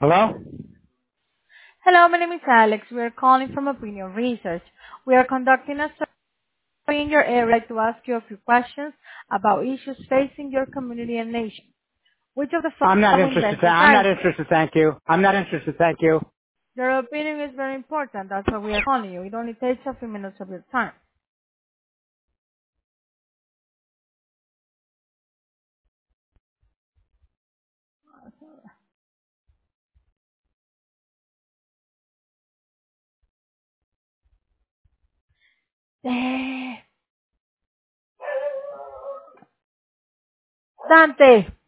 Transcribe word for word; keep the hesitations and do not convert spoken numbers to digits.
Hello? Hello, my name is Alex. We are calling from Opinion Research. We are conducting a survey in your area to ask you a few questions about issues facing your community and nation. Which of the I'm not following interested. best th- I'm not describes interested, thank you. I'm not interested, thank you. you? Your opinion is very important. That's why we are calling you. It only takes a few minutes of your time. Eh, Dante.